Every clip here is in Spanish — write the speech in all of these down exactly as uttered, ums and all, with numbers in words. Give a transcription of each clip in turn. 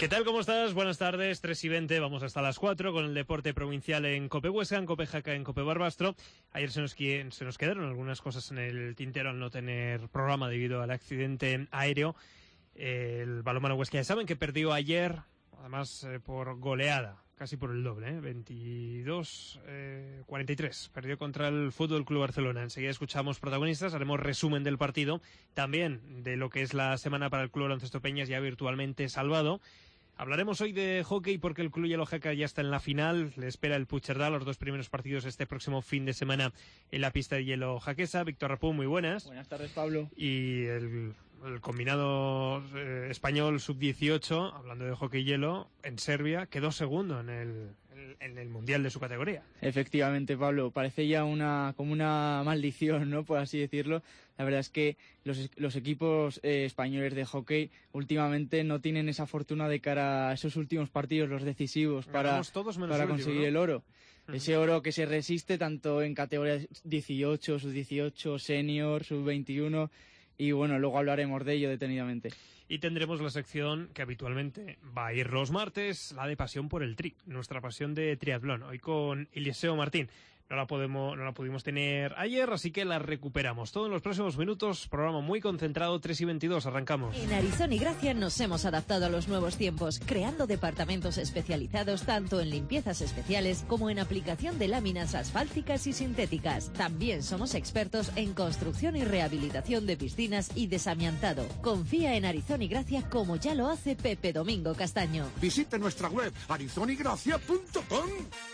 ¿Qué tal? ¿Cómo estás? Buenas tardes, tres y veinte, vamos hasta las cuatro con el deporte provincial en Cope Huesca, en Cope Jaca, en Cope Barbastro. Ayer se nos, se nos quedaron algunas cosas en el tintero al no tener programa debido al accidente aéreo. El balonmano Huesca, ya saben que perdió ayer, además eh, por goleada, casi por el doble, ¿eh? veintidós cuarenta y tres, perdió contra el Fútbol Club Barcelona. Enseguida escuchamos protagonistas, haremos resumen del partido, también de lo que es la semana para el Club Baloncesto Peñas, ya virtualmente salvado. Hablaremos hoy de hockey porque el Club Hielo Jaca ya está en la final, le espera el Puigcerdá, los dos primeros partidos este próximo fin de semana en la pista de hielo jaquesa. Víctor Rapú, muy buenas. Buenas tardes, Pablo. Y el, el combinado eh, español sub dieciocho, hablando de hockey hielo, en Serbia, quedó segundo en el, en, en el mundial de su categoría. Efectivamente, Pablo, parece ya una como una maldición, ¿no?, por así decirlo. La verdad es que los, los equipos eh, españoles de hockey últimamente no tienen esa fortuna de cara a esos últimos partidos, los decisivos, para, todos menos para el último, conseguir, ¿no?, el oro. Uh-huh. Ese oro que se resiste tanto en categorías dieciocho, sub dieciocho, senior, sub veintiuno, y bueno, luego hablaremos de ello detenidamente. Y tendremos la sección que habitualmente va a ir los martes, la de Pasión por el Tri, nuestra pasión de triatlón, hoy con Eliseo Martín. No la podemos, no la pudimos tener ayer, así que la recuperamos. Todo en los próximos minutos, programa muy concentrado, tres y veintidós, arrancamos. En Arizona y Gracia nos hemos adaptado a los nuevos tiempos, creando departamentos especializados tanto en limpiezas especiales como en aplicación de láminas asfálticas y sintéticas. También somos expertos en construcción y rehabilitación de piscinas y desamiantado. Confía en Arizona y Gracia como ya lo hace Pepe Domingo Castaño. Visite nuestra web arizona y gracia punto com.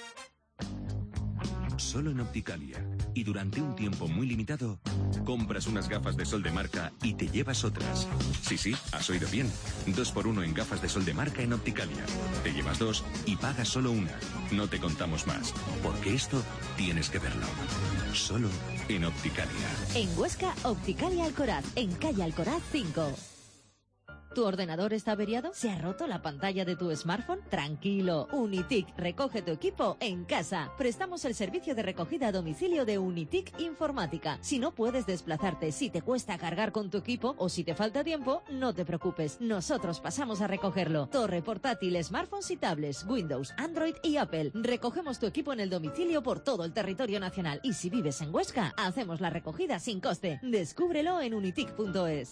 Solo en Opticalia, y durante un tiempo muy limitado, compras unas gafas de sol de marca y te llevas otras. Sí, sí, has oído bien. Dos por uno en gafas de sol de marca en Opticalia. Te llevas dos y pagas solo una. No te contamos más, porque esto tienes que verlo. Solo en Opticalia. En Huesca, Opticalia Alcoraz, en calle Alcoraz cinco. ¿Tu ordenador está averiado? ¿Se ha roto la pantalla de tu smartphone? Tranquilo, Unitic recoge tu equipo en casa. Prestamos el servicio de recogida a domicilio de Unitic Informática. Si no puedes desplazarte, si te cuesta cargar con tu equipo o si te falta tiempo, no te preocupes. Nosotros pasamos a recogerlo. Torre, portátil, smartphones y tablets, Windows, Android y Apple. Recogemos tu equipo en el domicilio por todo el territorio nacional. Y si vives en Huesca, hacemos la recogida sin coste. Descúbrelo en unitic punto es.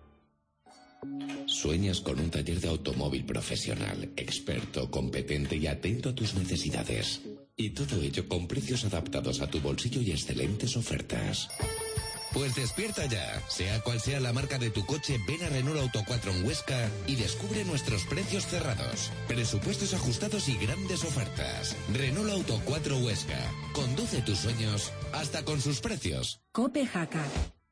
¿Sueñas con un taller de automóvil profesional, experto, competente y atento a tus necesidades? Y todo ello con precios adaptados a tu bolsillo y excelentes ofertas. Pues despierta ya. Sea cual sea la marca de tu coche, ven a Renault Auto cuatro en Huesca y descubre nuestros precios cerrados, presupuestos ajustados y grandes ofertas. Renault Auto cuatro Huesca. Conduce tus sueños hasta con sus precios. Cope Jaca.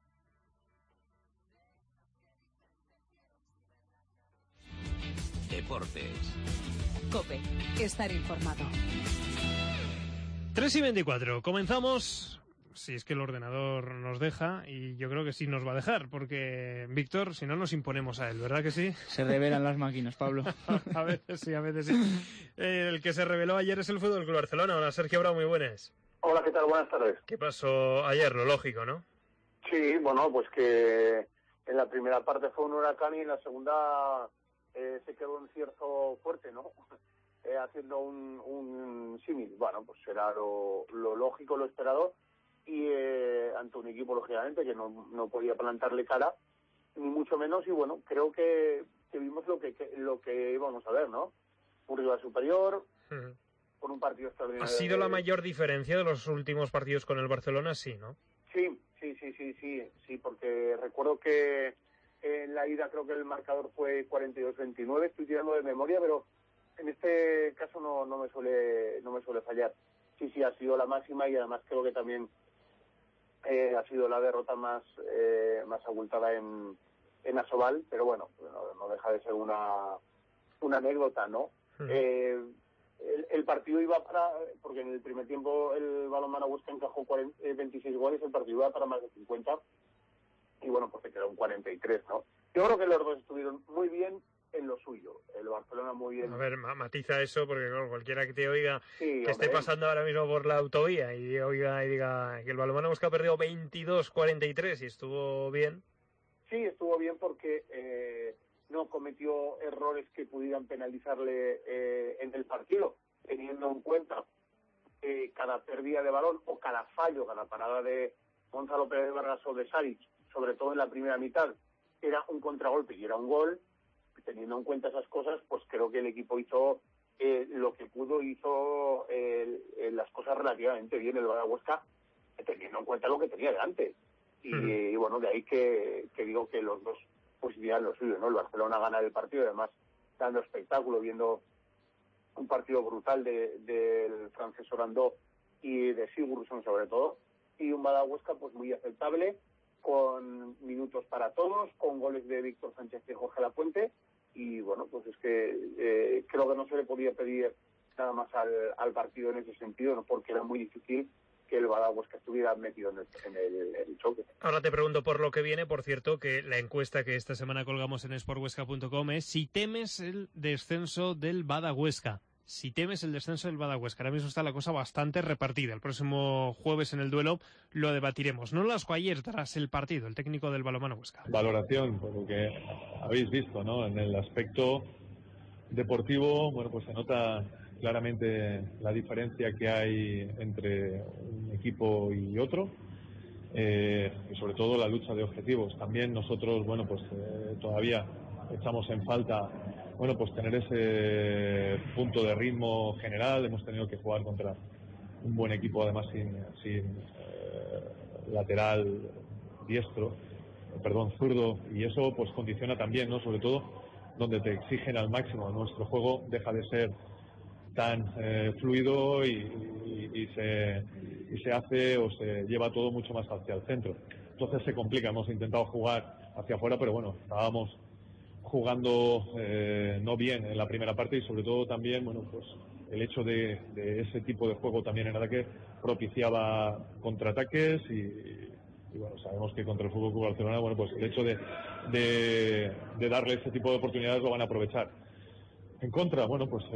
Deportes. Cope, estar informado. tres y veinticuatro, comenzamos. Si es que el ordenador nos deja, y yo creo que sí nos va a dejar, porque, Víctor, si no nos imponemos a él, ¿verdad que sí? Se revelan las máquinas, Pablo. A veces sí, a veces sí. El que se reveló ayer es el Fútbol Club Barcelona. Hola, Sergio Bravo, muy buenas. Hola, ¿qué tal? Buenas tardes. ¿Qué pasó ayer? Lo lógico, ¿no? Sí, bueno, pues que en la primera parte fue un huracán y en la segunda eh, se quedó un cierzo fuerte, ¿no? Eh, haciendo un, un símil. Bueno, pues era lo, lo lógico, lo esperado, y eh, ante un equipo, lógicamente, que no, no podía plantarle cara, ni mucho menos, y bueno, creo que, que vimos lo que, que lo que íbamos a ver, ¿no? Un rival superior, uh-huh, con un partido extraordinario. ¿Ha sido la mayor diferencia de los últimos partidos con el Barcelona? Sí, ¿no? Sí, sí, sí, sí, sí, sí, porque recuerdo que en la ida creo que el marcador fue cuarenta y dos veintinueve, estoy tirando de memoria, pero en este caso no, no me suele no me suele fallar. Sí, sí, ha sido la máxima, y además creo que también eh, ha sido la derrota más eh, más abultada en, en Asobal, pero bueno, no, no deja de ser una una anécdota, ¿no? Uh-huh. Eh, el, el partido iba para, porque en el primer tiempo el balonmano Huesca encajó cuarenta, eh, veintiséis goles, el partido iba para más de cincuenta, y bueno, pues se quedó un cuarenta y tres, ¿no? Yo creo que los dos estuvieron muy bien en lo suyo, el Barcelona muy bien. A ver, matiza eso, porque claro, cualquiera que te oiga, sí, que hombre, esté pasando ahora mismo por la autovía y oiga y diga que el balonmano Huesca perdió veintidós cuarenta y tres y estuvo bien. Sí, estuvo bien porque eh, no cometió errores que pudieran penalizarle eh, en el partido, teniendo en cuenta que cada pérdida de balón o cada fallo, cada parada de Gonzalo Pérez Vargas o de Saric, sobre todo en la primera mitad, era un contragolpe y era un gol. Teniendo en cuenta esas cosas, pues creo que el equipo hizo eh, lo que pudo, hizo eh, eh, las cosas relativamente bien el Badajoz, teniendo en cuenta lo que tenía delante. Y, mm. y bueno, de ahí que, que digo que los dos pues dirán lo suyo, ¿no? El Barcelona gana el partido, además dando espectáculo, viendo un partido brutal del de francés Orandó y de Sigurdsson sobre todo, y un Badajoz pues muy aceptable, con minutos para todos, con goles de Víctor Sánchez y Jorge Lapuente. Y bueno, pues es que eh, creo que no se le podía pedir nada más al, al partido en ese sentido, ¿no? Porque era muy difícil que el Badajoz estuviera metido en el, en, el, en el choque. Ahora te pregunto por lo que viene, por cierto, que la encuesta que esta semana colgamos en sport huesca punto com es si temes el descenso del Badajoz. Si temes el descenso del Badajoz, ahora mismo está la cosa bastante repartida. El próximo jueves en el duelo lo debatiremos. No Nolasco ayer tras el partido, el técnico del balonmano Huesca. Valoración, por lo que habéis visto, ¿no? En el aspecto deportivo, bueno, pues se nota claramente la diferencia que hay entre un equipo y otro, eh, y sobre todo la lucha de objetivos. También nosotros, bueno, pues eh, todavía echamos en falta, bueno, pues tener ese punto de ritmo general. Hemos tenido que jugar contra un buen equipo, además sin, sin eh, lateral diestro, perdón, zurdo, y eso pues condiciona también, ¿no? Sobre todo donde te exigen al máximo. Nuestro juego deja de ser tan eh, fluido y, y, y, se, y se hace o se lleva todo mucho más hacia el centro. Entonces se complica. Hemos intentado jugar hacia afuera, pero bueno, estábamos jugando eh, no bien en la primera parte, y sobre todo también, bueno, pues el hecho de, de ese tipo de juego también en ataque propiciaba contraataques y, y bueno, sabemos que contra el F C Barcelona, bueno, pues el hecho de, de, de darle ese tipo de oportunidades lo van a aprovechar. En contra, bueno, pues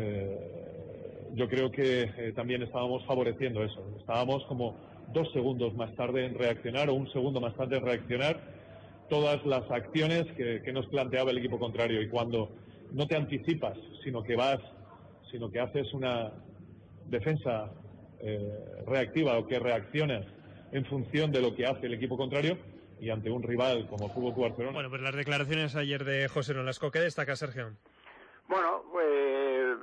eh, yo creo que eh, también estábamos favoreciendo eso. Estábamos como dos segundos más tarde en reaccionar, o un segundo más tarde en reaccionar todas las acciones que, que nos planteaba el equipo contrario. Y cuando no te anticipas, sino que vas, sino que haces una defensa eh, reactiva, o que reaccionas en función de lo que hace el equipo contrario, y ante un rival como F C Barcelona. Bueno, pues las declaraciones ayer de José Nolasco, ¿qué destaca, Sergio? Bueno, pues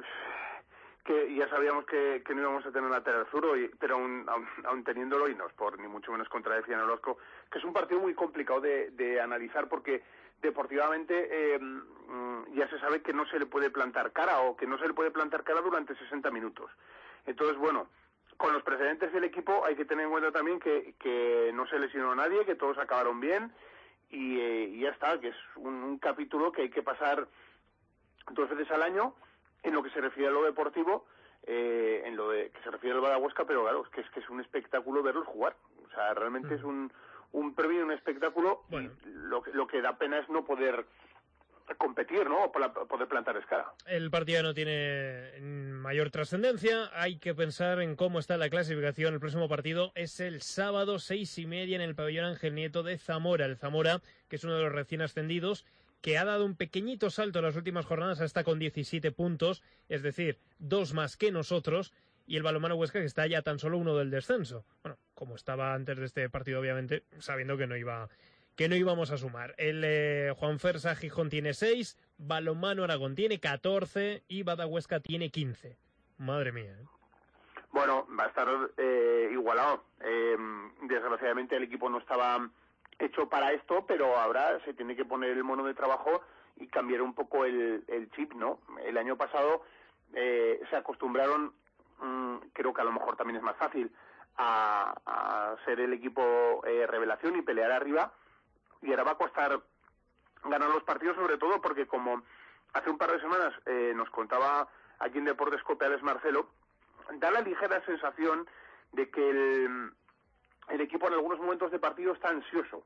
que ya sabíamos que, que no íbamos a tener lateral zurdo, y, pero aún, aún, aún teniéndolo, y no es por ni mucho menos contradecir a Nolasco, que es un partido muy complicado de, de analizar, porque deportivamente eh, ya se sabe que no se le puede plantar cara, o que no se le puede plantar cara durante sesenta minutos. Entonces, bueno, con los precedentes del equipo hay que tener en cuenta también que, que no se lesionó a nadie, que todos acabaron bien, y, eh, y ya está, que es un, un capítulo que hay que pasar dos veces al año en lo que se refiere a lo deportivo, eh, en lo de que se refiere al Badajoz, pero claro, es que es que es un espectáculo verlos jugar. O sea, realmente mm. es un un premio, un espectáculo. Bueno. Y lo, lo que da pena es no poder competir, ¿no? O poder plantar escala. El partido no tiene mayor trascendencia. Hay que pensar en cómo está la clasificación. El próximo partido es el sábado, seis y media, en el pabellón Ángel Nieto de Zamora. El Zamora, que es uno de los recién ascendidos, que ha dado un pequeñito salto en las últimas jornadas, hasta con diecisiete puntos, es decir, dos más que nosotros, y el balonmano Huesca, que está ya tan solo uno del descenso. Bueno, como estaba antes de este partido, obviamente, sabiendo que no iba, que no íbamos a sumar. El eh, Juan Fersa Gijón tiene seis, balonmano Aragón tiene catorce y Badahuesca tiene quince. Madre mía, ¿eh? Bueno, va a estar eh, igualado. Eh, desgraciadamente el equipo no estaba hecho para esto, pero ahora se tiene que poner el mono de trabajo y cambiar un poco el, el chip, ¿no? El año pasado eh, se acostumbraron, mmm, creo que a lo mejor también es más fácil, a, a ser el equipo eh, revelación y pelear arriba, y ahora va a costar ganar los partidos, sobre todo porque, como hace un par de semanas eh, nos contaba aquí en Deportes Copiales Marcelo, da la ligera sensación de que el, el equipo en algunos momentos de partido está ansioso,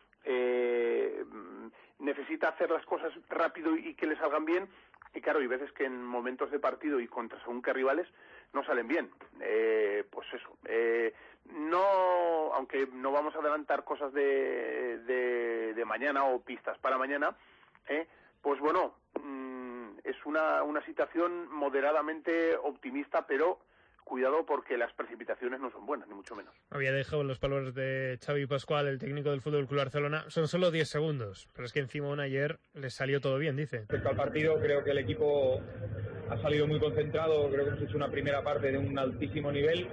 eh, necesita hacer las cosas rápido y que le salgan bien, y claro, hay veces que en momentos de partido y contra según qué rivales no salen bien. Eh, pues eso, eh, no, aunque no vamos a adelantar cosas de, de, de mañana o pistas para mañana, eh, Pues bueno, mmm, es una, una situación moderadamente optimista, pero cuidado porque las precipitaciones no son buenas, ni mucho menos. Había dejado las palabras de Xavi Pascual, el técnico del Fútbol Club Barcelona. Son solo diez segundos, pero es que encima un ayer les salió todo bien, dice. Respecto al partido, creo que el equipo ha salido muy concentrado. Creo que hemos hecho una primera parte de un altísimo nivel.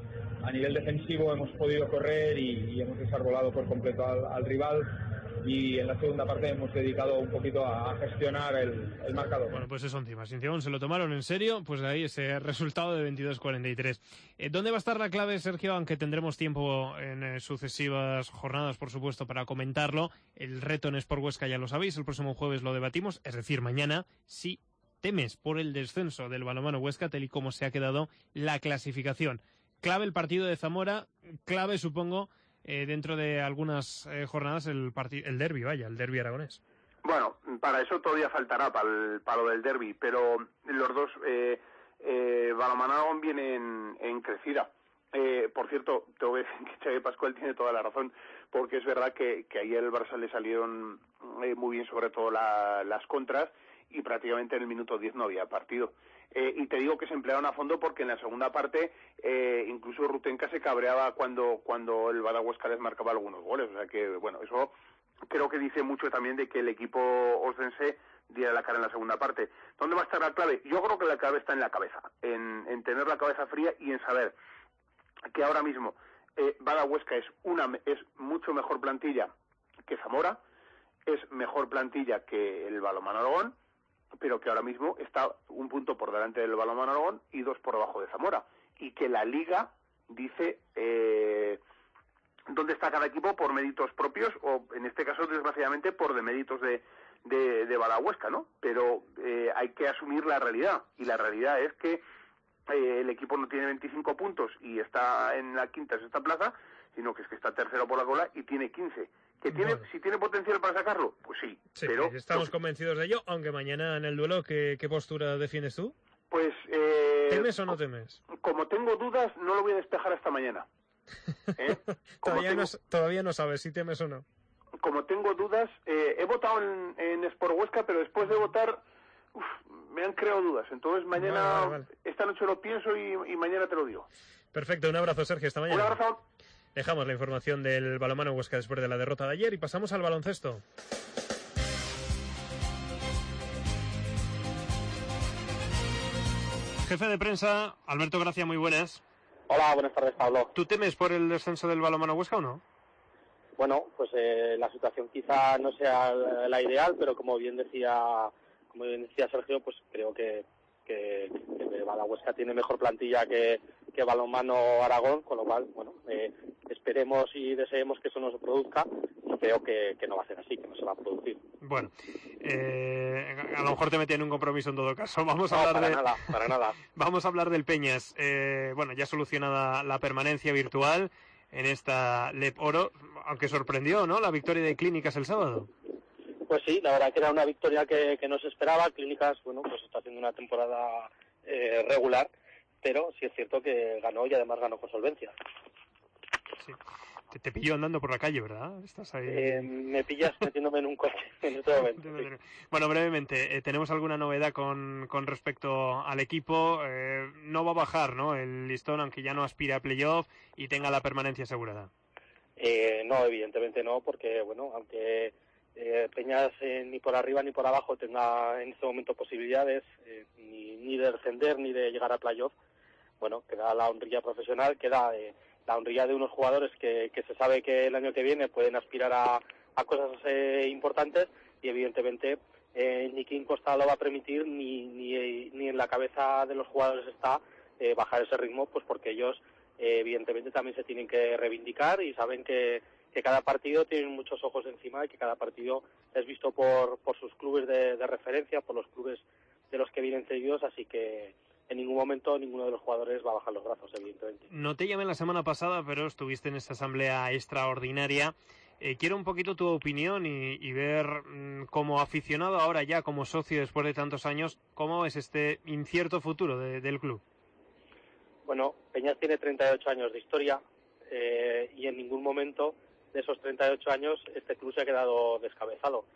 A nivel defensivo hemos podido correr y, y hemos desarbolado por completo al, al rival. Y en la segunda parte hemos dedicado un poquito a gestionar el, el marcador. Bueno, pues eso encima. Si encima se lo tomaron en serio, pues de ahí ese resultado de veintidós cuarenta y tres. Eh, ¿Dónde va a estar la clave, Sergio? Aunque tendremos tiempo en eh, sucesivas jornadas, por supuesto, para comentarlo. El reto en Sport Huesca ya lo sabéis, el próximo jueves lo debatimos, es decir, mañana. Si temes por el descenso del balonmano Huesca, tal y como se ha quedado la clasificación. Clave el partido de Zamora, clave, supongo, Eh, dentro de algunas eh, jornadas el parti- el derbi, vaya, el derbi aragonés. Bueno, para eso todavía faltará, para, el, para lo del derbi, pero los dos, eh, eh, Balonmano Aragón viene en, en crecida. Eh, por cierto, tengo que decir que Xavi Pascual tiene toda la razón, porque es verdad que, que ayer el Barça le salieron eh, muy bien, sobre todo la, las contras, y prácticamente en el minuto diez no había partido. Eh, y te digo que se emplearon a fondo porque en la segunda parte eh, incluso Rutenka se cabreaba cuando cuando el Bada Huesca les marcaba algunos goles. O sea que, bueno, eso creo que dice mucho también de que el equipo oscense diera la cara en la segunda parte. ¿Dónde va a estar la clave? Yo creo que la clave está en la cabeza, en, en tener la cabeza fría y en saber que ahora mismo eh, Bada Huesca es, una, es mucho mejor plantilla que Zamora, es mejor plantilla que el Balonmano Aragón, pero que ahora mismo está un punto por delante del Balonmano Aragón y dos por debajo de Zamora, y que la Liga dice eh, dónde está cada equipo por méritos propios, o en este caso, desgraciadamente, por deméritos de, de, de Bada Huesca, ¿no? Pero eh, hay que asumir la realidad, y la realidad es que eh, el equipo no tiene veinticinco puntos y está en la quinta, sexta plaza, sino que es que está tercero por la cola y tiene quince. ¿Que tiene, bueno. Si tiene potencial para sacarlo? Pues sí. Sí, pero estamos pues, convencidos de ello, aunque mañana en el duelo, ¿qué, qué postura defiendes tú? Pues... Eh, ¿Temes o no temes? Como tengo dudas, no lo voy a despejar hasta mañana. ¿Eh? todavía, tengo, no, todavía no sabes si temes o no. Como tengo dudas, eh, he votado en, en Sport Huesca, pero después de votar, uf, me han creado dudas. Entonces mañana, vale, vale, vale. esta noche lo pienso y, y mañana te lo digo. Perfecto, un abrazo, Sergio, hasta mañana. Un abrazo. Dejamos la información del balonmano Huesca después de la derrota de ayer y pasamos al baloncesto. Jefe de prensa, Alberto Gracia, muy buenas. Hola, buenas tardes, Pablo. ¿Tú temes por el descenso del balonmano Huesca o no? Bueno, pues eh, la situación quizá no sea la ideal, pero como bien decía, como bien decía Sergio, pues creo que que, que Bada Huesca tiene mejor plantilla que, que Balonmano Aragón, con lo cual, bueno, eh, esperemos y deseemos que eso no se produzca, y creo que, que no va a ser así, que no se va a producir. Bueno, eh, a lo mejor te metí en un compromiso en todo caso. Vamos a no, hablar para de... nada, para nada. Vamos a hablar del Peñas. Eh, bueno, ya solucionada la permanencia virtual en esta L E P Oro, aunque sorprendió, ¿no?, la victoria de Clínicas el sábado. Pues sí, la verdad que era una victoria que, que no se esperaba. Clínicas, bueno, pues está haciendo una temporada eh, regular, pero sí es cierto que ganó y además ganó con solvencia. Sí. Te, te pillo andando por la calle, ¿verdad? Estás ahí. Eh, me pillas metiéndome en un coche en este momento. Sí. Bueno, brevemente, eh, ¿tenemos alguna novedad con, con respecto al equipo? Eh, no va a bajar, ¿no?, el listón, aunque ya no aspira a playoff y tenga la permanencia asegurada. Eh, no, evidentemente no, porque, bueno, aunque eh, Peñas eh, ni por arriba ni por abajo tenga en este momento posibilidades eh, ni, ni de descender ni de llegar a playoff, bueno, queda la honrilla profesional, queda eh, la honrilla de unos jugadores que, que se sabe que el año que viene pueden aspirar a, a cosas eh, importantes, y evidentemente eh, ni Kim Costa lo va a permitir, ni, ni, ni en la cabeza de los jugadores está eh, bajar ese ritmo, pues porque ellos eh, evidentemente también se tienen que reivindicar y saben que, que cada partido tienen muchos ojos encima y que cada partido es visto por, por sus clubes de, de referencia, por los clubes de los que vienen seguidos, así que en ningún momento ninguno de los jugadores va a bajar los brazos, evidentemente. No te llamé la semana pasada, pero estuviste en esta asamblea extraordinaria. Eh, quiero un poquito tu opinión y, y ver mmm, como aficionado ahora ya, como socio después de tantos años, cómo es este incierto futuro de, del club. Bueno, Peñas tiene treinta y ocho años de historia eh, y en ningún momento de esos treinta y ocho años este club se ha quedado descabezado.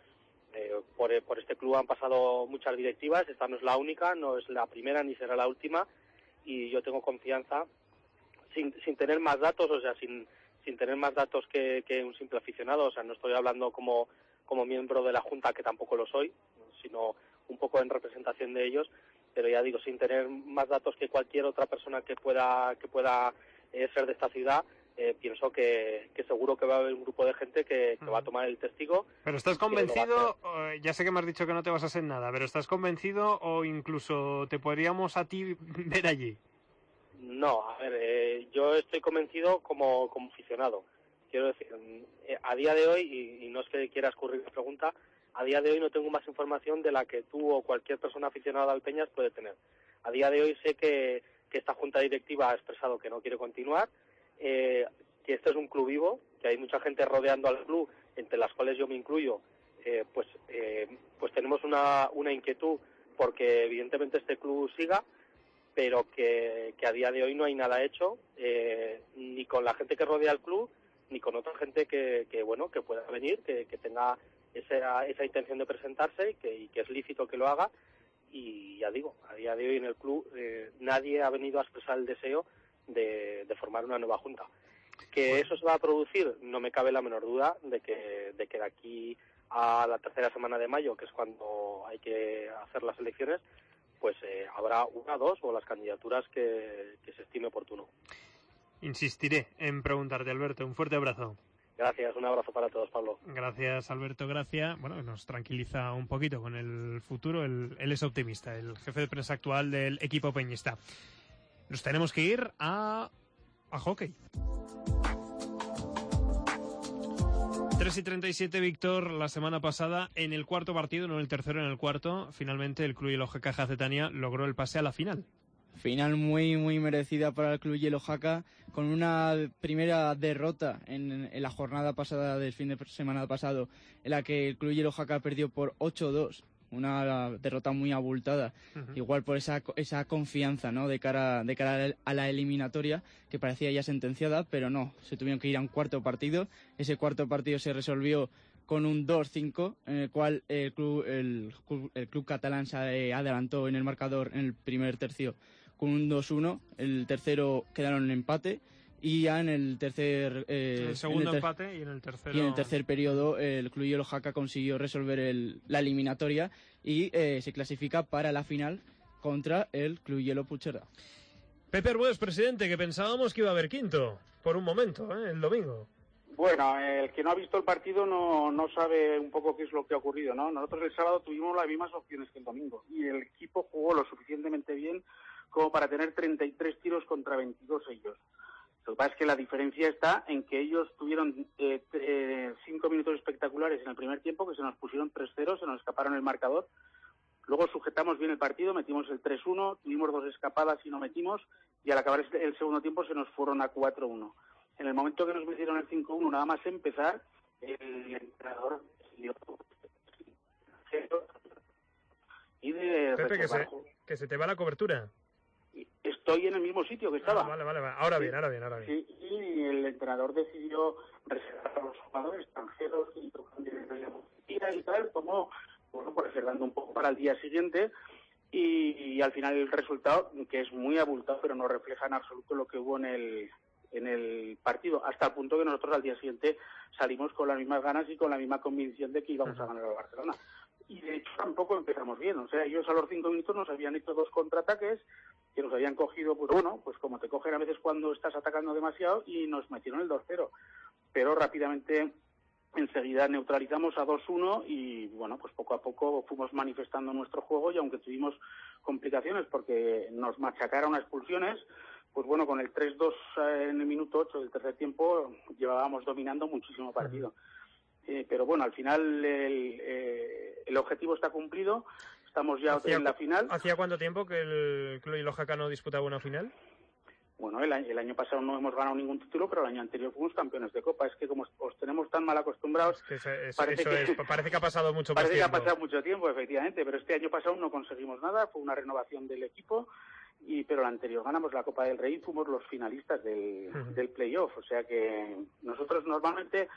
eh, por, por este club han pasado muchas directivas, esta no es la única, no es la primera ni será la última, y yo tengo confianza, sin, sin tener más datos, o sea, sin, sin tener más datos que, que un simple aficionado, o sea, no estoy hablando como, como miembro de la Junta, que tampoco lo soy, sino un poco en representación de ellos, pero ya digo, sin tener más datos que cualquier otra persona que pueda que pueda eh, ser de esta ciudad, eh, pienso que, que seguro que va a haber un grupo de gente que, que va a tomar el testigo. Pero ¿estás convencido? Ya sé que me has dicho que no te basas en nada, pero ¿estás convencido o incluso te podríamos a ti ver allí? No, a ver, eh, yo estoy convencido como, como aficionado. Quiero decir, eh, a día de hoy, y, y no es que quiera escurrir la pregunta, a día de hoy no tengo más información de la que tú o cualquier persona aficionada al Peñas puede tener. A día de hoy sé que, que esta junta directiva ha expresado que no quiere continuar, eh, que este es un club vivo, que hay mucha gente rodeando al club, entre las cuales yo me incluyo, eh, pues eh, pues tenemos una, una inquietud porque evidentemente este club siga, pero que, que a día de hoy no hay nada hecho, eh, ni con la gente que rodea al club, ni con otra gente que, que bueno, que pueda venir, que, que tenga esa, esa intención de presentarse y que, y que es lícito que lo haga. Y ya digo, a día de hoy en el club eh, nadie ha venido a expresar el deseo de, de formar una nueva junta. Que eso se va a producir, no me cabe la menor duda de que, de que de aquí a la tercera semana de mayo, que es cuando hay que hacer las elecciones, pues eh, habrá una, dos o las candidaturas que, que se estime oportuno. Insistiré en preguntarte, Alberto. Un fuerte abrazo. Gracias, un abrazo para todos, Pablo. Gracias, Alberto Gracia. Bueno, nos tranquiliza un poquito con el futuro. Él, él es optimista, el jefe de prensa actual del equipo peñista. Nos tenemos que ir a, a hockey. tres y treinta y siete, Víctor, la semana pasada, en el cuarto partido, no en el tercero, en el cuarto, finalmente el club Hielo Jaca Jacetania logró el pase a la final. Final muy, muy merecida para el club Hielo Jaca, con una primera derrota en, en la jornada pasada del fin de semana pasado, en la que el club Hielo Jaca perdió por ocho dos. Una derrota muy abultada, uh-huh. Igual por esa esa confianza, ¿no?, de cara de cara a la eliminatoria, que parecía ya sentenciada, pero no, se tuvieron que ir a un cuarto partido. Ese cuarto partido se resolvió con un dos cinco, en el cual el club el, el club catalán se adelantó en el marcador en el primer tercio con un dos uno, el tercero quedaron en empate. Y ya en el tercer... Eh, el segundo en el ter- empate y en el tercero... Y en el tercer periodo el club Hielo Jaca consiguió resolver el, la eliminatoria y eh, se clasifica para la final contra el club Hielo Puigcerdá. Pepe Argués, presidente, que pensábamos que iba a haber quinto, por un momento, ¿eh? El domingo. Bueno, el que no ha visto el partido no, no sabe un poco qué es lo que ha ocurrido, ¿no? Nosotros el sábado tuvimos las mismas opciones que el domingo y el equipo jugó lo suficientemente bien como para tener treinta y tres tiros contra veintidós ellos. Lo que pasa es que la diferencia está en que ellos tuvieron eh, eh, cinco minutos espectaculares en el primer tiempo, que se nos pusieron tres cero, se nos escaparon el marcador. Luego sujetamos bien el partido, metimos el tres uno, tuvimos dos escapadas y no metimos, y al acabar el segundo tiempo se nos fueron a cuatro uno. En el momento que nos metieron el cinco uno, nada más empezar, el entrenador y de Pepe, que se, que se te va la cobertura. Estoy en el mismo sitio que estaba. Ah, vale, vale, vale. Ahora bien, ahora bien, ahora bien. Sí, y el entrenador decidió reservar a los jugadores extranjeros y y tal, como, bueno, por reservando un poco para el día siguiente, y, y al final el resultado, que es muy abultado, pero no refleja en absoluto lo que hubo en el en el partido, hasta el punto que nosotros al día siguiente salimos con las mismas ganas y con la misma convicción de que íbamos uh-huh. a ganar al Barcelona. Y de hecho tampoco empezamos bien, o sea, ellos a los cinco minutos nos habían hecho dos contraataques que nos habían cogido, pues bueno, pues como te cogen a veces cuando estás atacando demasiado, y nos metieron el dos cero. Pero rápidamente, enseguida neutralizamos a dos uno y, bueno, pues poco a poco fuimos manifestando nuestro juego, y aunque tuvimos complicaciones porque nos machacaron a expulsiones, pues bueno, con el tres dos en el minuto ocho del tercer tiempo llevábamos dominando muchísimo partido. Eh, pero bueno, al final el, eh, el objetivo está cumplido. Estamos ya en la final. ¿Hacía cuánto tiempo que el club Hielo Jaca no disputaba una final? Bueno, el año, el año pasado no hemos ganado ningún título, pero el año anterior fuimos campeones de Copa. Es que como os tenemos tan mal acostumbrados... Es que es, parece, eso que, es, parece que ha pasado mucho parece tiempo. Parece que ha pasado mucho tiempo, efectivamente, pero este año pasado no conseguimos nada. Fue una renovación del equipo, y pero el anterior ganamos la Copa del Rey y fuimos los finalistas del, uh-huh. del playoff. O sea que nosotros normalmente...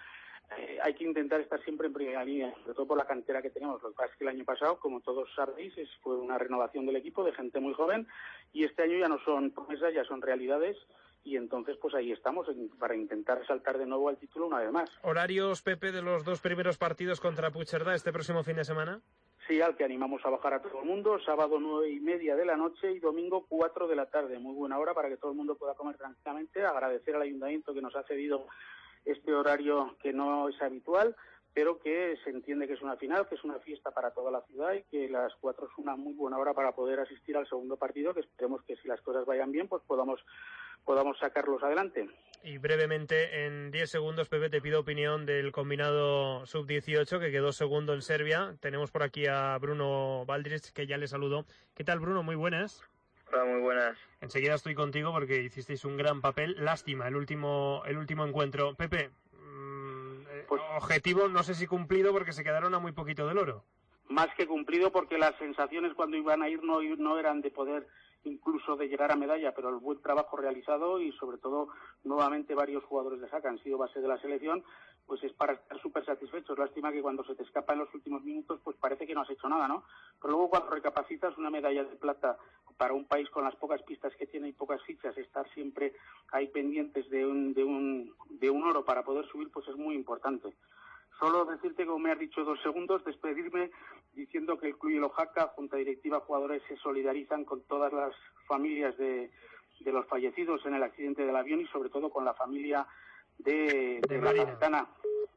eh, hay que intentar estar siempre en primera línea, sobre todo por la cantera que tenemos. Lo que pasa es que el año pasado, como todos sabéis, es, fue una renovación del equipo de gente muy joven, y este año ya no son promesas, ya son realidades, y entonces pues ahí estamos en, para intentar saltar de nuevo al título una vez más. ¿Horarios, Pepe, de los dos primeros partidos contra Puigcerdá este próximo fin de semana? Sí, al que animamos a bajar a todo el mundo, sábado nueve y media de la noche y domingo cuatro de la tarde. Muy buena hora para que todo el mundo pueda comer tranquilamente. Agradecer al ayuntamiento que nos ha cedido este horario que no es habitual, pero que se entiende que es una final, que es una fiesta para toda la ciudad, y que las cuatro es una muy buena hora para poder asistir al segundo partido, que esperemos que si las cosas vayan bien, pues podamos podamos sacarlos adelante. Y brevemente, en diez segundos, Pepe, te pido opinión del combinado sub dieciocho que quedó segundo en Serbia. Tenemos por aquí a Bruno Valdrich, que ya le saludó. ¿Qué tal, Bruno? Muy buenas. Hola, muy buenas. Enseguida estoy contigo porque hicisteis un gran papel. Lástima, el último, el último encuentro. Pepe, mmm, pues, objetivo no sé si cumplido porque se quedaron a muy poquito del oro. Más que cumplido, porque las sensaciones cuando iban a ir no, no eran de poder incluso de llegar a medalla, pero el buen trabajo realizado y sobre todo nuevamente varios jugadores de Jaca han sido base de la selección, pues es para estar súper satisfechos. Lástima que cuando se te escapa en los últimos minutos pues parece que no has hecho nada, ¿no? Pero luego cuando recapacitas, una medalla de plata para un país con las pocas pistas que tiene y pocas fichas, estar siempre ahí pendientes de un, de un, de un oro para poder subir, pues es muy importante. Solo decirte, como me has dicho, dos segundos, despedirme diciendo que el Club Hielo Jaca, Junta Directiva, jugadores se solidarizan con todas las familias de, de los fallecidos en el accidente del avión y sobre todo con la familia de, de, de la capitana.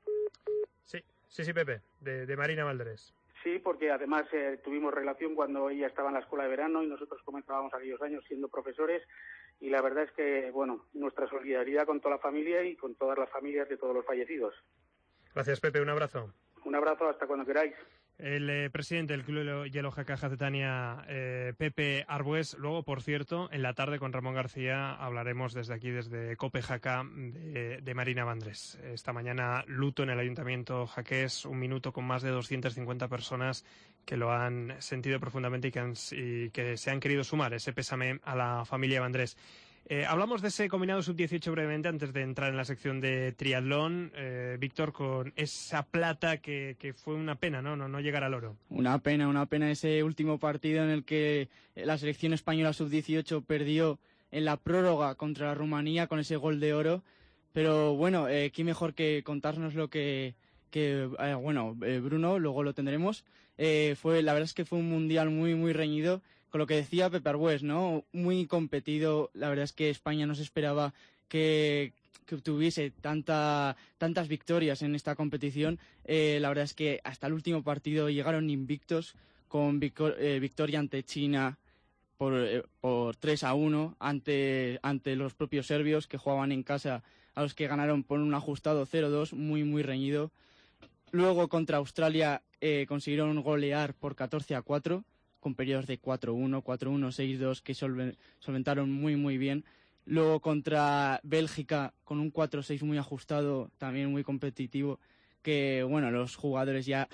Sí, sí, sí, Pepe, de, de Marina Valdrés. Sí, porque además eh, tuvimos relación cuando ella estaba en la escuela de verano y nosotros comenzábamos aquellos años siendo profesores, y la verdad es que, bueno, nuestra solidaridad con toda la familia y con todas las familias de todos los fallecidos. Gracias, Pepe, un abrazo. Un abrazo, hasta cuando queráis. El eh, presidente del Club Hielo Jaca Jacetania, eh, Pepe Arbués. Luego, por cierto, en la tarde con Ramón García hablaremos desde aquí, desde Cope Jaca, de, de Marina Valdrés. Esta mañana luto en el Ayuntamiento jaqués, un minuto con más de doscientas cincuenta personas que lo han sentido profundamente y que, han, y que se han querido sumar ese pésame a la familia Valdrés. Eh, hablamos de ese combinado sub dieciocho brevemente antes de entrar en la sección de triatlón. Eh, Víctor, con esa plata que, que fue una pena, ¿no? ¿no? No llegar al oro. Una pena, una pena ese último partido en el que la selección española sub dieciocho perdió en la prórroga contra la Rumanía con ese gol de oro. Pero bueno, eh, qué mejor que contarnos lo que, que eh, bueno, eh, Bruno, luego lo tendremos. Eh, fue, la verdad es que fue un mundial muy, muy reñido. Con lo que decía Pepe Arbués, ¿no? Muy competido. La verdad es que España no se esperaba que, que obtuviese tanta, tantas victorias en esta competición. Eh, la verdad es que hasta el último partido llegaron invictos, con vicor, eh, victoria ante China por, eh, por tres a uno, ante, ante los propios serbios que jugaban en casa, a los que ganaron por un ajustado cero dos, muy, muy reñido. Luego contra Australia eh, consiguieron golear por catorce a cuatro. Con periodos de cuatro uno, cuatro uno, seis dos que solven, solventaron muy muy bien. Luego contra Bélgica con un cuatro seis muy ajustado, también muy competitivo, que bueno, los jugadores ya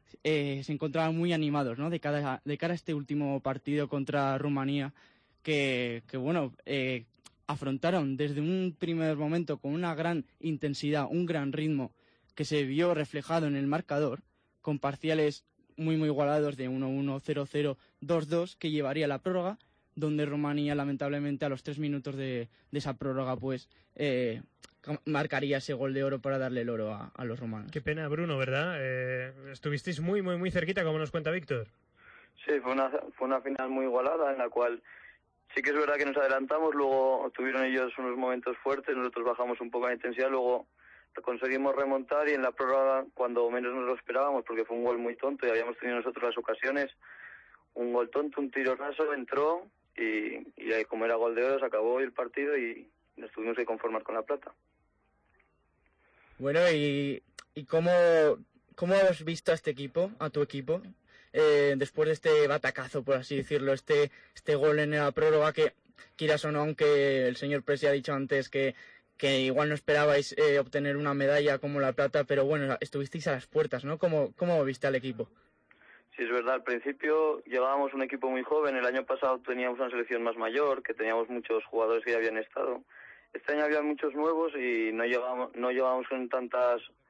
eh, se encontraban muy animados, ¿no? De cara, de cara a este último partido contra Rumanía, que, que bueno, eh, afrontaron desde un primer momento con una gran intensidad, un gran ritmo que se vio reflejado en el marcador, con parciales muy muy igualados de uno uno, cero cero, dos dos, que llevaría a la prórroga, donde Rumanía lamentablemente a los tres minutos de, de esa prórroga pues eh, marcaría ese gol de oro para darle el oro a, a los romanos. Qué pena, Bruno, ¿verdad? Eh, estuvisteis muy muy muy cerquita, como nos cuenta Víctor. Sí, fue una, fue una final muy igualada en la cual sí que es verdad que nos adelantamos, luego tuvieron ellos unos momentos fuertes, nosotros bajamos un poco la intensidad, luego conseguimos remontar y en la prórroga, cuando menos nos lo esperábamos, porque fue un gol muy tonto y habíamos tenido nosotros las ocasiones, un gol tonto, un tiro raso, entró y, y como era gol de oro se acabó el partido y nos tuvimos que conformar con la plata. Bueno, ¿y, y cómo, cómo has visto a este equipo, a tu equipo, eh, después de este batacazo, por así decirlo, este, este gol en la prórroga que, quieras o no, aunque el señor Presi ha dicho antes que que igual no esperabais eh, obtener una medalla como la plata, pero bueno, estuvisteis a las puertas, ¿no? ¿Cómo, cómo viste al equipo? Sí, es verdad, al principio llevábamos un equipo muy joven, el año pasado teníamos una selección más mayor, que teníamos muchos jugadores que ya habían estado. Este año había muchos nuevos y no llegábamos, no llegábamos con tantas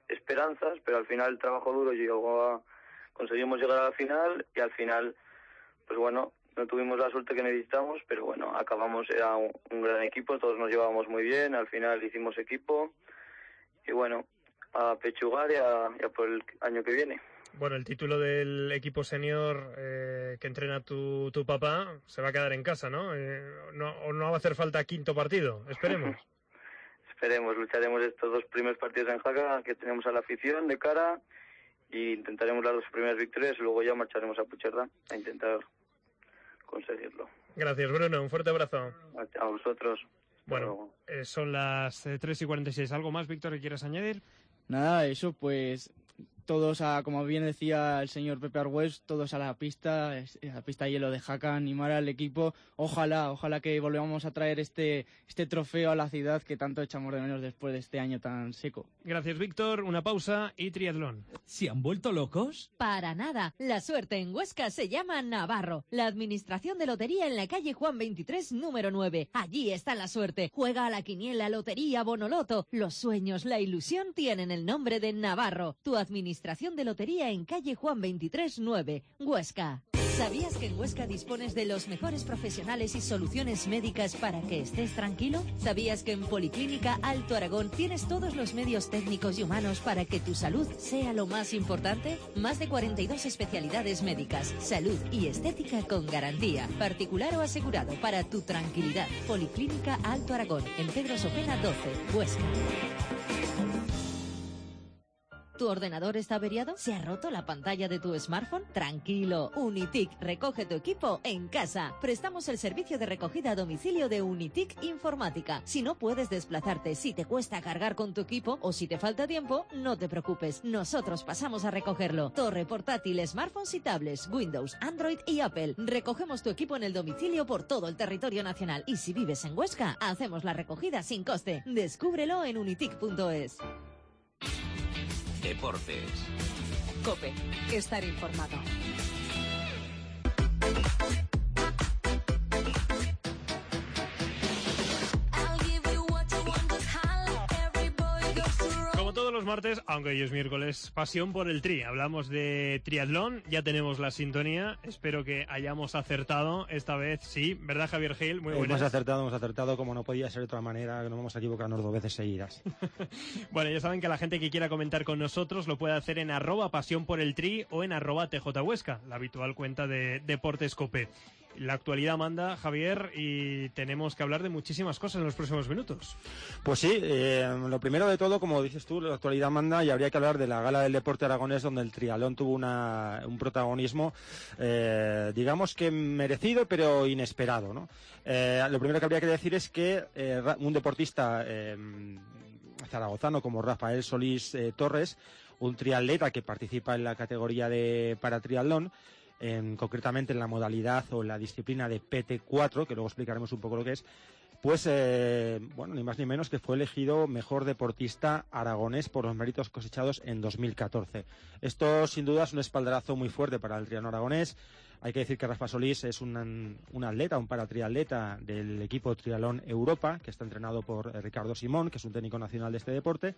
esperanzas, pero al final el trabajo duro llegó a, conseguimos llegar a la final y al final, pues bueno, no tuvimos la suerte que necesitamos, pero bueno, acabamos, era un, un gran equipo, todos nos llevábamos muy bien, al final hicimos equipo y bueno, a pechugar y a, y a por el año que viene. Bueno, el título del equipo senior eh, que entrena tu, tu papá se va a quedar en casa, ¿no? Eh, no, ¿O no va a hacer falta quinto partido? Esperemos. Esperemos, lucharemos estos dos primeros partidos en Jaca, que tenemos a la afición de cara, y intentaremos las dos primeras victorias y luego ya marcharemos a Puigcerdá a intentar conseguirlo. Gracias, Bruno. Un fuerte abrazo. A, a vosotros. Bueno, eh, son las eh, tres y cuarenta y seis. ¿Algo más, Víctor, que quieras añadir? Nada, eso, pues todos, a, como bien decía el señor Pepe Argüés, todos a la pista, a la pista de hielo de Jaca, animar al equipo. Ojalá, ojalá que volvamos a traer este, este trofeo a la ciudad que tanto echamos de menos después de este año tan seco. Gracias, Víctor. Una pausa y triatlón. ¿Se han vuelto locos? Para nada. La suerte en Huesca se llama Navarro. La administración de lotería en la calle Juan veintitrés, número nueve. Allí está la suerte. Juega a la quiniela, lotería, bonoloto. Los sueños, la ilusión tienen el nombre de Navarro. Tu administración de lotería en calle Juan veintitrés, nueve, Huesca. ¿Sabías que en Huesca dispones de los mejores profesionales y soluciones médicas para que estés tranquilo? ¿Sabías que en Policlínica Alto Aragón tienes todos los medios técnicos y humanos para que tu salud sea lo más importante? Más de cuarenta y dos especialidades médicas, salud y estética con garantía, particular o asegurado, para tu tranquilidad. Policlínica Alto Aragón, en Pedro Sopena doce, Huesca. ¿Tu ordenador está averiado? ¿Se ha roto la pantalla de tu smartphone? Tranquilo, Unitic recoge tu equipo en casa. Prestamos el servicio de recogida a domicilio de Unitic Informática. Si no puedes desplazarte, si te cuesta cargar con tu equipo o si te falta tiempo, no te preocupes. Nosotros pasamos a recogerlo. Torre, portátil, smartphones y tablets, Windows, Android y Apple. Recogemos tu equipo en el domicilio por todo el territorio nacional. Y si vives en Huesca, hacemos la recogida sin coste. Descúbrelo en unitic punto es. Deportes. COPE. Estar informado. Como todos los martes, aunque hoy es miércoles, pasión por el tri. Hablamos de triatlón, ya tenemos la sintonía. Espero que hayamos acertado esta vez, sí, ¿verdad, Javier Gil? Muy buenas. Hemos acertado, hemos acertado, como no podía ser de otra manera, que no vamos a equivocarnos dos veces seguidas. Bueno, ya saben que la gente que quiera comentar con nosotros lo puede hacer en arroba pasión por el tri o en arroba tjhuesca, la habitual cuenta de Deportes COPE. La actualidad manda, Javier, y tenemos que hablar de muchísimas cosas en los próximos minutos. Pues sí, eh, lo primero de todo, como dices tú, la actualidad manda y habría que hablar de la Gala del Deporte Aragonés, donde el triatlón tuvo una, un protagonismo, eh, digamos que merecido, pero inesperado, ¿no? Eh, lo primero que habría que decir es que eh, un deportista eh, zaragozano como Rafael Solís eh, Torres, un triatleta que participa en la categoría de paratriatlón, En, concretamente en la modalidad o la disciplina de P T cuatro, que luego explicaremos un poco lo que es, pues, eh, bueno, ni más ni menos que fue elegido mejor deportista aragonés por los méritos cosechados en dos mil catorce. Esto, sin duda, es un espaldarazo muy fuerte para el triatlón aragonés. Hay que decir que Rafa Solís es un, un atleta, un paratriatleta del equipo Triatlón Europa, que está entrenado por eh, Ricardo Simón, que es un técnico nacional de este deporte.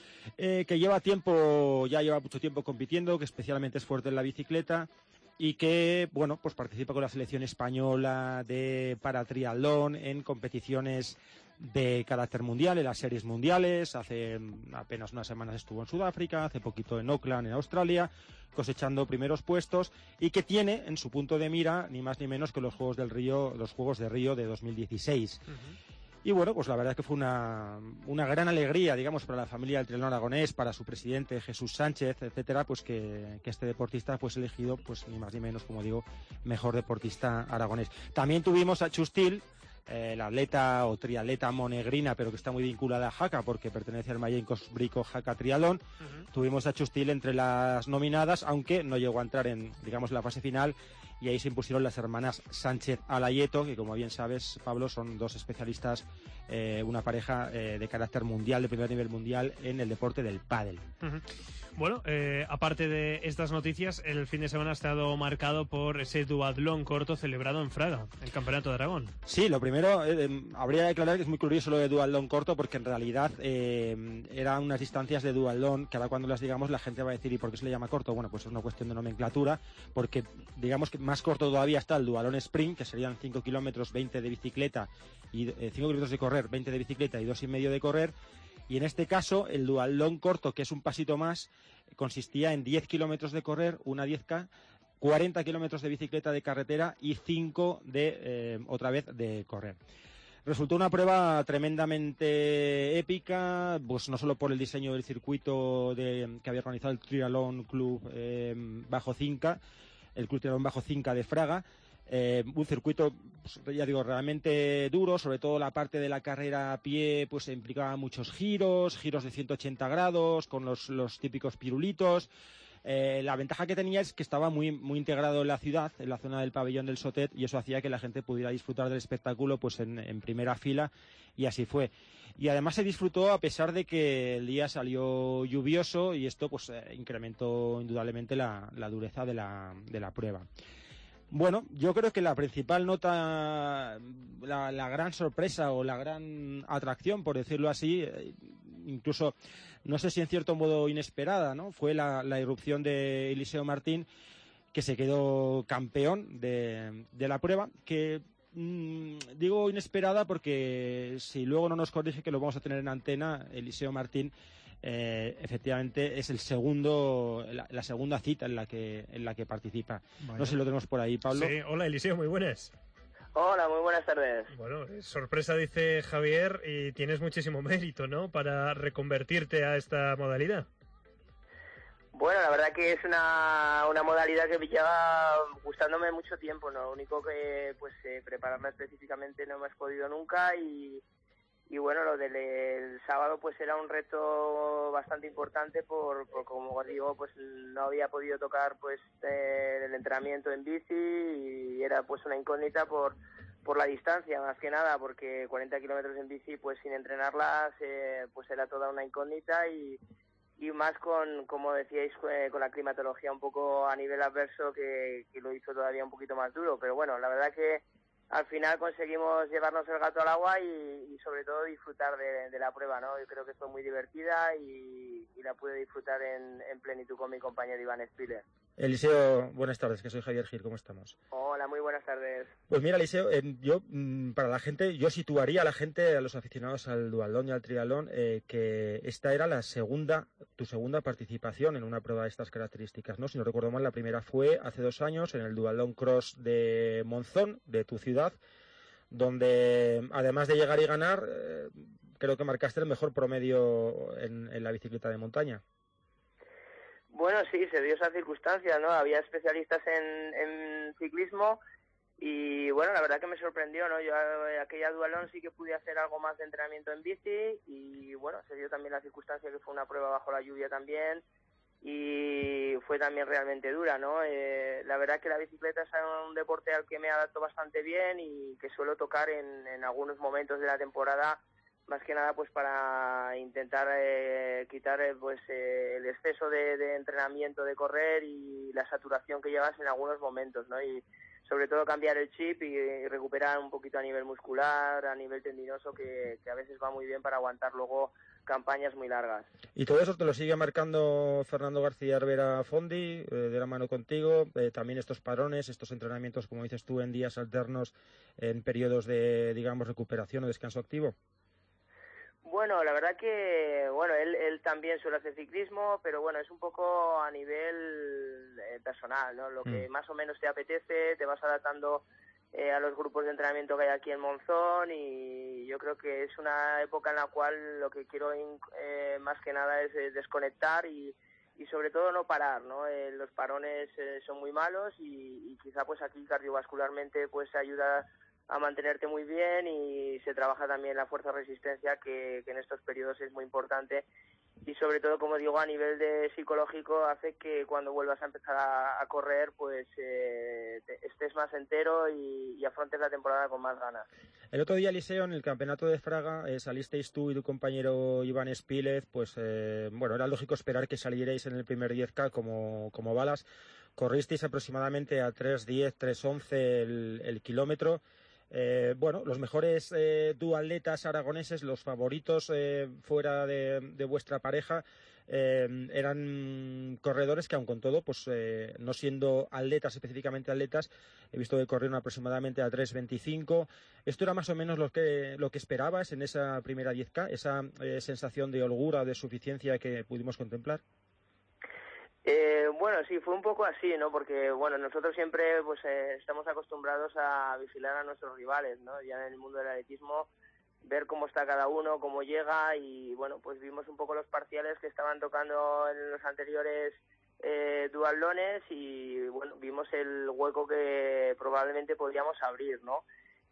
Eh, que lleva tiempo, ya lleva mucho tiempo compitiendo, que especialmente es fuerte en la bicicleta, y que, bueno, pues participa con la selección española de paratriatlón en competiciones de carácter mundial, en las series mundiales. Hace apenas unas semanas estuvo en Sudáfrica, hace poquito en Auckland, en Australia, cosechando primeros puestos, y que tiene en su punto de mira ni más ni menos que los Juegos del Río, los Juegos de Río de dos mil dieciséis. Uh-huh. Y bueno, pues la verdad es que fue una, una gran alegría, digamos, para la familia del triatlón aragonés, para su presidente Jesús Sánchez, etcétera, pues que, que este deportista fue elegido, pues ni más ni menos, como digo, mejor deportista aragonés. También tuvimos a Chustil, eh, la atleta o triatleta monegrina, pero que está muy vinculada a Jaca, porque pertenece al Mayencos Brico Jaca Triatlón. Uh-huh. Tuvimos a Chustil entre las nominadas, aunque no llegó a entrar en, digamos, la fase final, y ahí se impusieron las hermanas Sánchez Alayeto, que como bien sabes, Pablo, son dos especialistas, eh, una pareja eh, de carácter mundial, de primer nivel mundial en el deporte del pádel. Uh-huh. Bueno, eh, aparte de estas noticias, el fin de semana ha estado marcado por ese duatlón corto celebrado en Fraga, el Campeonato de Aragón. Sí, lo primero, eh, habría que aclarar que es muy curioso lo de duatlón corto, porque en realidad eh, eran unas distancias de duatlón que ahora cuando las digamos la gente va a decir ¿y por qué se le llama corto? Bueno, pues es una cuestión de nomenclatura, porque digamos que más corto todavía está el duatlón sprint, que serían cinco kilómetros, veinte de bicicleta, y eh, cinco kilómetros de correr, veinte de bicicleta y dos y medio de correr. Y en este caso, el duatlón corto, que es un pasito más, consistía en diez kilómetros de correr, una diez K, cuarenta kilómetros de bicicleta de carretera y cinco de, eh, otra vez, de correr. Resultó una prueba tremendamente épica, pues no solo por el diseño del circuito de, que había organizado el Triatlón Club eh, Bajo Cinca, el Club Triatlón Bajo Cinca de Fraga. Eh, un circuito, pues, ya digo, realmente duro, sobre todo la parte de la carrera a pie, pues implicaba muchos giros, giros de ciento ochenta grados, con los, los típicos pirulitos. Eh, la ventaja que tenía es que estaba muy, muy integrado en la ciudad, en la zona del pabellón del Sotet, y eso hacía que la gente pudiera disfrutar del espectáculo pues en, en primera fila, y así fue. Y además se disfrutó a pesar de que el día salió lluvioso, y esto pues eh, incrementó indudablemente la, la dureza de la, de la prueba. Bueno, yo creo que la principal nota, la, la gran sorpresa o la gran atracción, por decirlo así, eh, incluso no sé si en cierto modo inesperada, ¿no? Fue la, la irrupción de Eliseo Martín, que se quedó campeón de, de la prueba, que mmm, digo inesperada porque si luego no nos corrige que lo vamos a tener en antena, Eliseo Martín Eh, efectivamente es el segundo la, la segunda cita en la que en la que participa. Vaya. No sé si lo tenemos por ahí, Pablo. Sí, hola Eliseo, muy buenas. Hola, muy buenas tardes. Bueno, sorpresa dice Javier, y tienes muchísimo mérito, ¿no?, para reconvertirte a esta modalidad. Bueno, la verdad que es una, una modalidad que lleva gustándome mucho tiempo, ¿no? Lo único que pues eh, prepararla específicamente no hemos podido nunca, y Y bueno, lo del el sábado pues era un reto bastante importante por, por como os digo, pues no había podido tocar pues eh, el entrenamiento en bici, y era pues una incógnita por por la distancia, más que nada, porque cuarenta kilómetros en bici pues sin entrenarlas eh, pues era toda una incógnita, y y más con, como decíais, eh, con la climatología un poco a nivel adverso que, que lo hizo todavía un poquito más duro. Pero bueno, la verdad que al final conseguimos llevarnos el gato al agua y, y sobre todo disfrutar de, de la prueba, ¿no? Yo creo que fue muy divertida y, y la pude disfrutar en, en plenitud con mi compañero Iván Spiller. Eliseo, buenas tardes, que soy Javier Gil, ¿cómo estamos? Hola, muy buenas tardes. Pues mira, Eliseo, eh, yo, mmm, para la gente, yo situaría a la gente, a los aficionados al duatlón y al triatlón, eh, que esta era la segunda, tu segunda participación en una prueba de estas características, ¿no? Si no recuerdo mal, la primera fue hace dos años en el duatlón cross de Monzón, de tu ciudad, donde además de llegar y ganar, eh, creo que marcaste el mejor promedio en, en la bicicleta de montaña. Bueno, sí, se dio esa circunstancia, ¿no? Había especialistas en, en ciclismo y, bueno, la verdad que me sorprendió, ¿no? Yo aquella duatlón sí que pude hacer algo más de entrenamiento en bici y, bueno, se dio también la circunstancia que fue una prueba bajo la lluvia también y fue también realmente dura, ¿no? Eh, la verdad que la bicicleta es un deporte al que me adapto bastante bien y que suelo tocar en, en algunos momentos de la temporada, más que nada pues para intentar eh, quitar eh, pues eh, el exceso de, de entrenamiento de correr y la saturación que llevas en algunos momentos, ¿no? Y sobre todo cambiar el chip y, y recuperar un poquito a nivel muscular, a nivel tendinoso, que, que a veces va muy bien para aguantar luego campañas muy largas. Y todo eso te lo sigue marcando Fernando García Hervera Fondi, eh, de la mano contigo, eh, también estos parones, estos entrenamientos, como dices tú, en días alternos, en periodos de, digamos, recuperación o descanso activo. Bueno, la verdad que, bueno, él, él también suele hacer ciclismo, pero bueno, es un poco a nivel eh, personal, ¿no? Lo que mm. más o menos te apetece, te vas adaptando eh, a los grupos de entrenamiento que hay aquí en Monzón y yo creo que es una época en la cual lo que quiero eh, más que nada es eh, desconectar y, y sobre todo no parar, ¿no? Eh, los parones eh, son muy malos y, y quizá pues aquí cardiovascularmente pues ayuda a mantenerte muy bien y se trabaja también la fuerza-resistencia que, que en estos periodos es muy importante y sobre todo, como digo, a nivel de psicológico hace que cuando vuelvas a empezar a, a correr, pues eh, te, estés más entero y, y afrontes la temporada con más ganas. El otro día, Eliseo, en el campeonato de Fraga, eh, salisteis tú y tu compañero Iván Espílez, pues eh, bueno, era lógico esperar que salierais en el primer diez K como, como balas. Corristeis aproximadamente a tres diez, tres once el, el kilómetro. Eh, bueno, los mejores eh, duatletas aragoneses, los favoritos eh, fuera de, de vuestra pareja, eh, eran corredores que, aun con todo, pues eh, no siendo atletas, específicamente atletas, he visto que corrieron aproximadamente a tres veinticinco. ¿Esto era más o menos lo que, lo que esperabas en esa primera diez K, esa eh, sensación de holgura, de suficiencia que pudimos contemplar? Eh, bueno, sí, fue un poco así, ¿no? Porque, bueno, nosotros siempre pues eh, estamos acostumbrados a vigilar a nuestros rivales, ¿no? Ya en el mundo del atletismo, ver cómo está cada uno, cómo llega y, bueno, pues vimos un poco los parciales que estaban tocando en los anteriores eh, duatlones y, bueno, vimos el hueco que probablemente podíamos abrir, ¿no?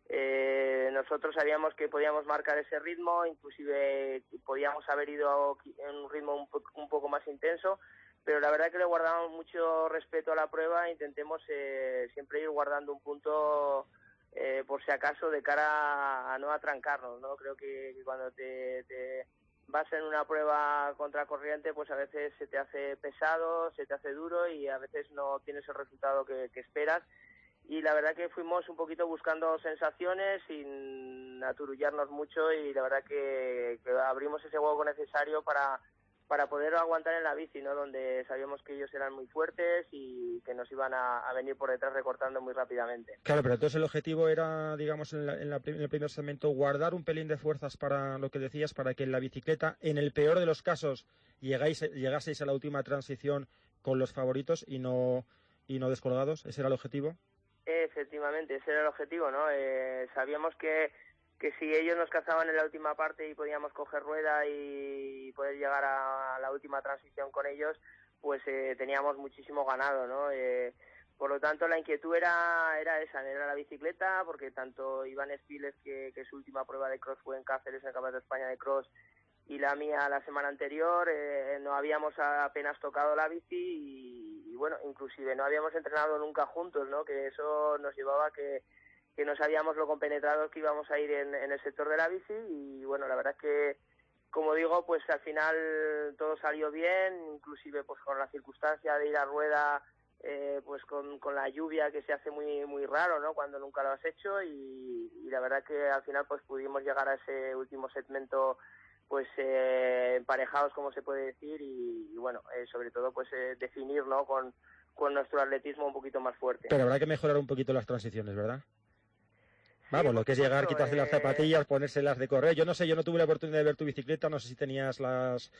Eh, nosotros sabíamos que podíamos marcar ese ritmo, inclusive podíamos haber ido en un ritmo un, po- un poco más intenso, pero la verdad que le guardamos mucho respeto a la prueba. Intentemos eh, siempre ir guardando un punto eh, por si acaso de cara a, a no atrancarnos, ¿no? Creo que, que cuando te, te vas en una prueba contracorriente, pues a veces se te hace pesado, se te hace duro y a veces no tienes el resultado que, que esperas. Y la verdad que fuimos un poquito buscando sensaciones sin aturullarnos mucho y la verdad que, que abrimos ese hueco necesario para para poder aguantar en la bici, ¿no? Donde sabíamos que ellos eran muy fuertes y que nos iban a, a venir por detrás recortando muy rápidamente. Claro, pero entonces el objetivo era, digamos, en, la, en, la, en el primer segmento, guardar un pelín de fuerzas para lo que decías, para que en la bicicleta, en el peor de los casos, llegáis, llegaseis a la última transición con los favoritos y no, y no descolgados. ¿Ese era el objetivo? Efectivamente, ese era el objetivo, ¿no? Eh, sabíamos que que si ellos nos cazaban en la última parte y podíamos coger rueda y poder llegar a la última transición con ellos, pues eh, teníamos muchísimo ganado, ¿no? Eh, por lo tanto, la inquietud era era esa, era la bicicleta, porque tanto Iván Espílez, que, que su última prueba de cross fue en Cáceres, en el Campeonato de España de cross, y la mía la semana anterior, eh, no habíamos apenas tocado la bici y, y, bueno, inclusive no habíamos entrenado nunca juntos, ¿no? Que eso nos llevaba a que que no sabíamos lo compenetrados que íbamos a ir en, en el sector de la bici y bueno, la verdad es que, como digo, pues al final todo salió bien, inclusive pues con la circunstancia de ir a rueda, eh, pues con, con la lluvia, que se hace muy muy raro, ¿no? Cuando nunca lo has hecho y, y la verdad que al final pues pudimos llegar a ese último segmento pues eh, emparejados, como se puede decir, y, y bueno, eh, sobre todo pues eh, definir, ¿no? Con, con nuestro atletismo un poquito más fuerte. Pero habrá que mejorar un poquito las transiciones, ¿verdad? Vamos, sí, lo que es llegar, supuesto, quitarse eh... las zapatillas, ponérselas de correr. Yo no sé, yo no tuve la oportunidad de ver tu bicicleta, no sé si tenías las...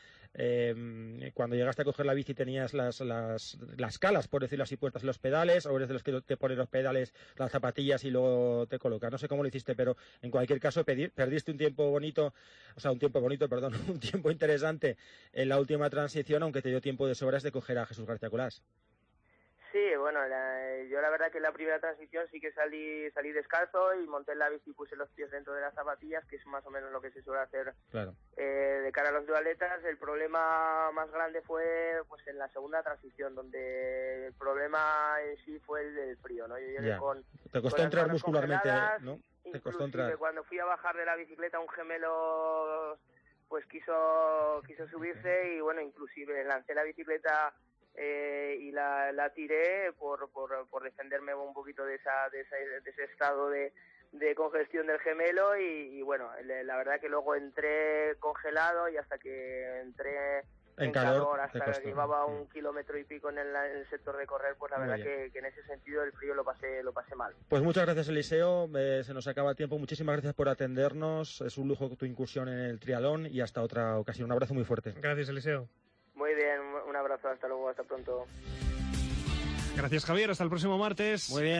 Eh, cuando llegaste a coger la bici tenías las, las, las calas, por decirlo así, puestas en los pedales, o eres de los que te ponen los pedales, las zapatillas y luego te colocas. No sé cómo lo hiciste, pero en cualquier caso pedi- perdiste un tiempo bonito, o sea, un tiempo bonito, perdón, un tiempo interesante en la última transición, aunque te dio tiempo de sobras de coger a Jesús García Colás. Sí, bueno, la, yo la verdad que en la primera transición sí que salí salí descalzo y monté en la bici y puse los pies dentro de las zapatillas, que es más o menos lo que se suele hacer claro. eh, de cara a los duatletas. El problema más grande fue pues en la segunda transición, donde el problema en sí fue el del frío, ¿no? Yo llegué con te costó con entrar muscularmente, ¿no? Te costó entrar. Cuando fui a bajar de la bicicleta, un gemelo pues quiso quiso subirse y bueno, inclusive lancé la bicicleta Eh, y la, la tiré por, por, por defenderme un poquito de esa de ese, de ese estado de, de congestión del gemelo y, y bueno, la verdad que luego entré congelado y hasta que entré en, en calor, calor hasta que llevaba un kilómetro y pico en el, en el sector de correr, pues la Muy verdad que, que en ese sentido el frío lo pasé lo pasé mal. Pues muchas gracias, Eliseo, eh, se nos acaba el tiempo, muchísimas gracias por atendernos, es un lujo tu incursión en el triatlón y hasta otra ocasión, un abrazo muy fuerte. Gracias, Eliseo. Muy bien, un abrazo, hasta luego, hasta pronto. Gracias, Javier, hasta el próximo martes. Muy bien.